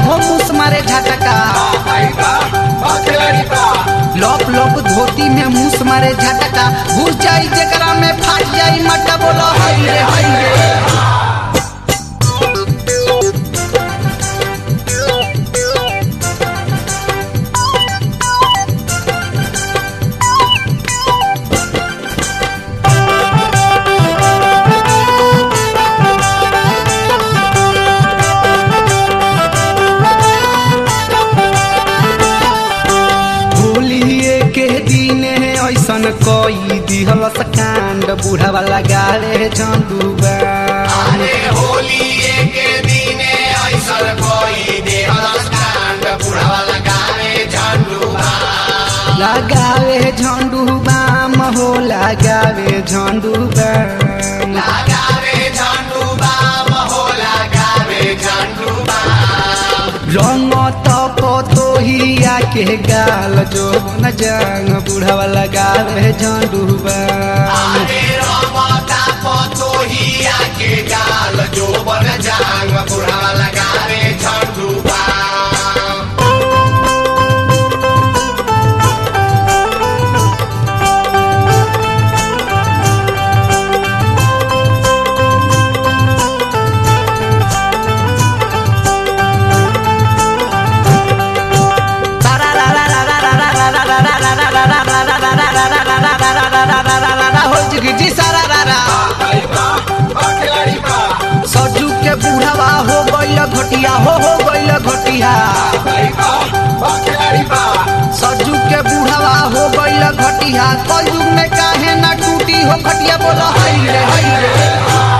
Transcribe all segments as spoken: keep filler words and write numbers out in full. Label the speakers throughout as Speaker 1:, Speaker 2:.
Speaker 1: हो मुस मारे झटका। लप लप धोती में मुस मारे झटका, घुस जाई जेकरा में फाट जाई मटा। बोलो हाय रे हाय रे। कोई दिहलस कांड बूढ़ा वाला गाले झंडूबा।
Speaker 2: अरे होली के दिने ऐसा कोई दिहलस कांड बूढ़ा वाला गाले झंडूबा।
Speaker 1: लगावे झंडूबा महो लगावे झंडूबा।
Speaker 2: लगावे झंडूबा महो लगावे झंडूबा।
Speaker 1: रंग तप तोहिया के गाल जो न जंग बूढ़ा वाला गावे झंडूबा।
Speaker 2: अरे रंग तप तोहिया के गाल जो बन जंग बूढ़ा वाला गावे झंडूबा।
Speaker 1: जी सारा रारा सजू के बूढ़ावा हो गइल घटिया हो हो गइल घटिया। सजू के बूढ़ावा हो गइल घटिया, कलयुग में काहे ना टूटी हो खटिया। बोलो हाय रे हाय रे।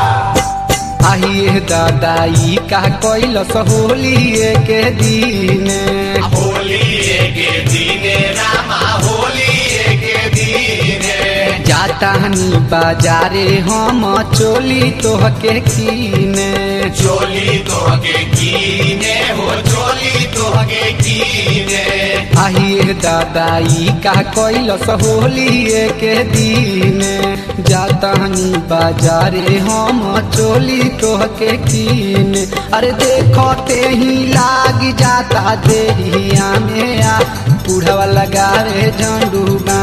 Speaker 1: आइए दादाई का कैलस होली के दिने।
Speaker 2: होली के दिने रामा होली के दिने।
Speaker 1: जातानी बाजारे हम चोली तोहके कीने।
Speaker 2: चोली तोहके कीने हो चोली तोहके कीने।
Speaker 1: आइए दादाई का कैलस होली के दिने। जातानी बाजारे हम चोली तोहके कीने। अरे देखते ही लाग जाता देहिया में आ बूढ़वा लगावे झंडूबा।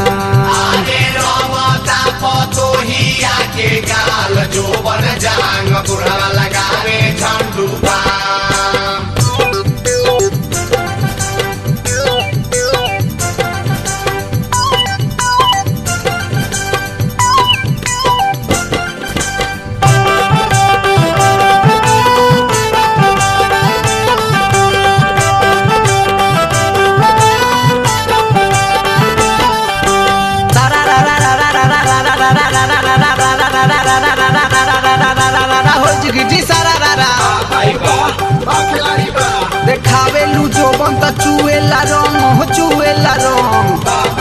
Speaker 2: तोहिया के गाल जो बन जांग बूढ़ा लगावे झंडूबा।
Speaker 1: जी सारा रारा देखावे लू जो बन त चुएला रंग हो चुएला रंग।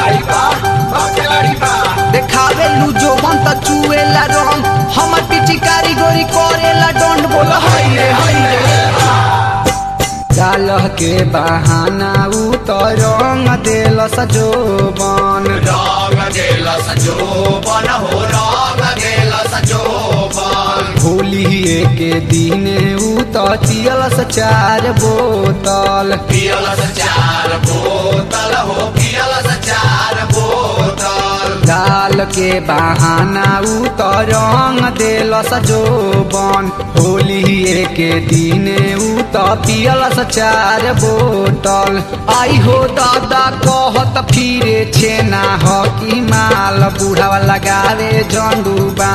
Speaker 1: देखावे लू जो बन त चुएला रंग, हमर पिचकारी गोरी करेला डंड। बोलो हाय रे हाय रे। डाल के बहाना उ तो रंग देलस जोबन।
Speaker 2: रंग देलस जोबन हो रंग देलस जोबन।
Speaker 1: होली के दिने उ तो पियलस चार बोतल।
Speaker 2: पियलस चार बोतल हो पियलस चार बोतल।
Speaker 1: डाल के बहाना उ तो रंग देलस जोबन। होली के दिने उ तो पियलस चार बोतल। आई हो दादा कहत फिरे छेना हो कि माल बूढ़ा लगावे झंडूबा।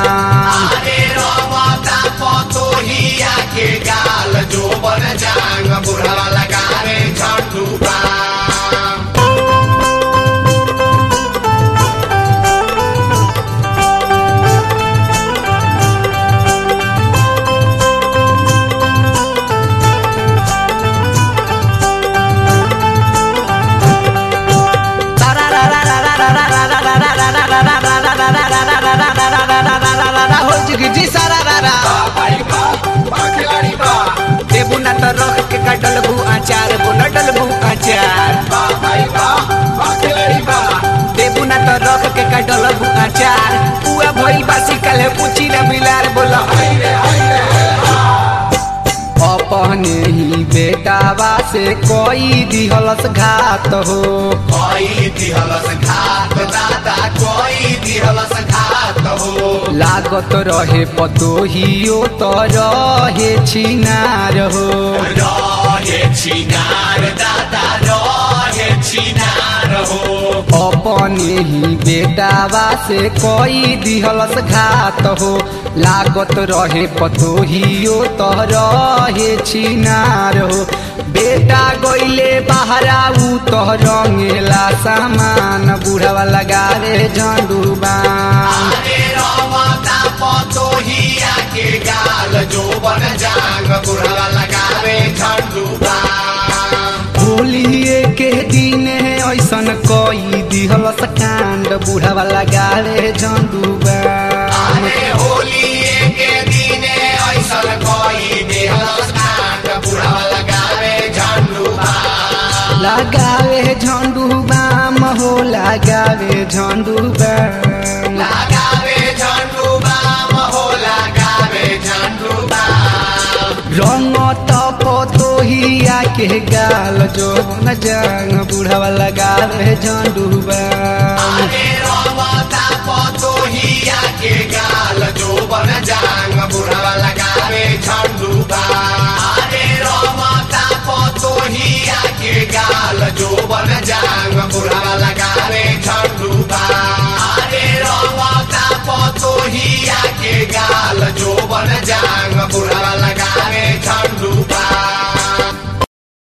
Speaker 2: तोहिया के गाल जो बन जांग बूढ़ा लगावे झंडूबा।
Speaker 1: जी सारा रारा देबू ना तो रख के कटल बू आचार बोला डलबू आचार। देबू ना तो रख के कटल बू आचार। पुआ भइल बासी कल पूछी ना मिलार। बोला अपने ही बेटा बेटावा से कोई दिहलस घात हो।
Speaker 2: कोई दिहलस घात दादा कोई दिहलस घात हो।
Speaker 1: लागत रहे पतोहियो तो रहे छिनार हो।
Speaker 2: रहे छिनार दादा रहे छिनार हो।
Speaker 1: अपने ही बेटावा से कोई दिहलस घात हो। लागत रहे पतोहियो तो रहे छिनार हो। बेटा गईले बहरा उ तो रंगेला सामान बुढ़वा लगावे झंडूबाम।
Speaker 2: अरे रमता पतोहिया के गाल जो बन जांग बुढ़वा लगावे झंडूबाम।
Speaker 1: होलिए के दिने ऐसन कोई दिहलस कांड बुढ़वा लगावे झंडूबाम।
Speaker 2: अरे होलिए के दिने ऐसन कोई दिहलस कांड बुढ़वा लगावे झंडूबाम।
Speaker 1: लगावे झंडूबाम हो लगावे झंडूबाम।
Speaker 2: लगावे झंडूबाम हो लगावे झंडूबाम।
Speaker 1: रंग पतोहिया के गाल जो न जांग बुढ़वा लगावे झंडूबाम।
Speaker 2: अरे रमता पतोहिया के गाल जो बन जांग बुढ़वा लगावे झंडूबाम। अरे